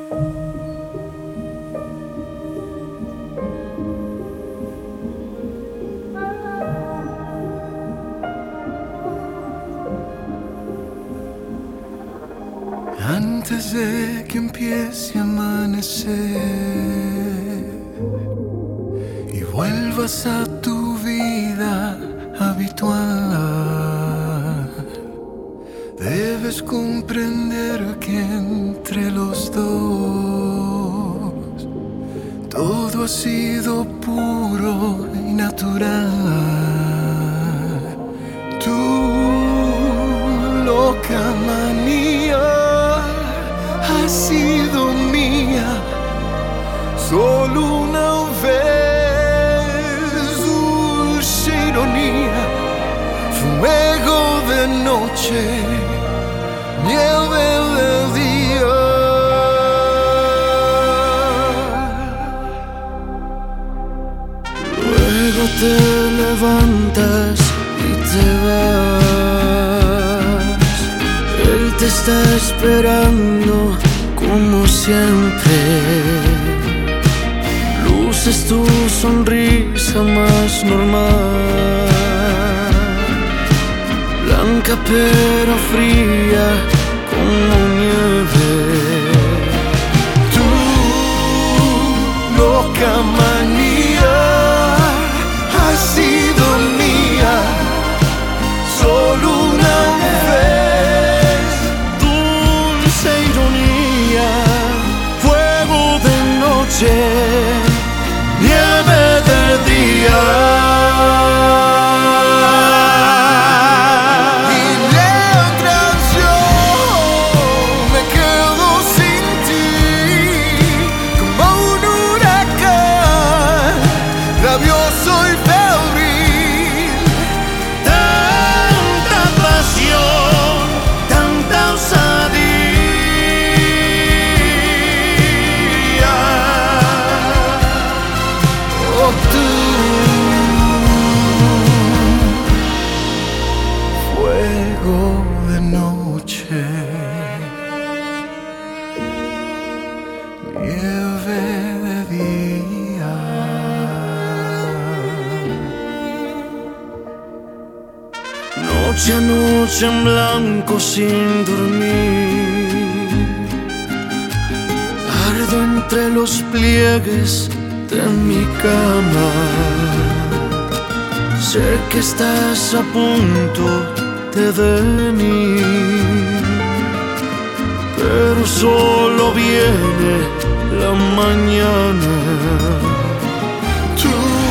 Antes de que empiece a amanecer y vuelvas a tu vida habitual, debes comprender que entre los dos todo ha sido puro y natural. Tu loca manía ha sido mía solo una vez. Dulce ironía, fuego de noche, nieve de día. Luego te levantas y te vas. Él te está esperando como siempre. Luces tu sonrisa más normal, blanca pero fría como nieve. Tu loca manía ha sido mía solo una vez. Dulce ironía, fuego de noche, nieve de día. Y mientras yo me quedo sin ti, como un huracán, rabioso y febril. Tanta pasión, tanta osadía. Oh, tú, fuego de noche, nieve de día. Noche a noche en blanco sin dormir, ardo entre los pliegues de mi cama. Sé que estás a punto de venir, pero solo viene la mañana. Tu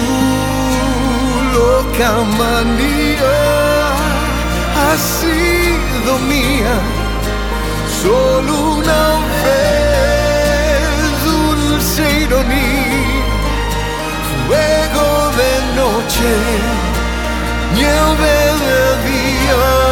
loca manía ha sido mía solo una vez. Dulce ironía, fuego de noche, nieve de día.